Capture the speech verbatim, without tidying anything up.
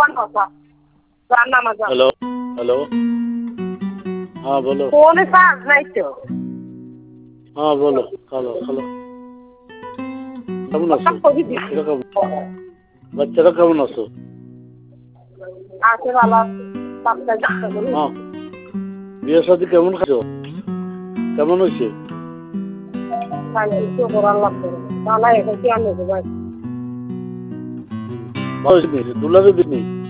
one কথা রান্না মাজা হ্যালো হ্যালো হ্যাঁ বলো ফোনে চার্জ নাই তো হ্যাঁ বলো হ্যালো হ্যালো কেমন আছো বাচ্চারা কেমন বাচ্চারা কেমন আছো আছে ভালো আছে বাচ্চা কাচ্চা গুলো হ্যাঁ বিয়ে শাদী কেমন খাচ্ছ কেমন হয়েছে ভালো কিছু করার লাগবে না ভালো এখন কি আনবে ভাই ভালো হয়েছে দুলারে দিনই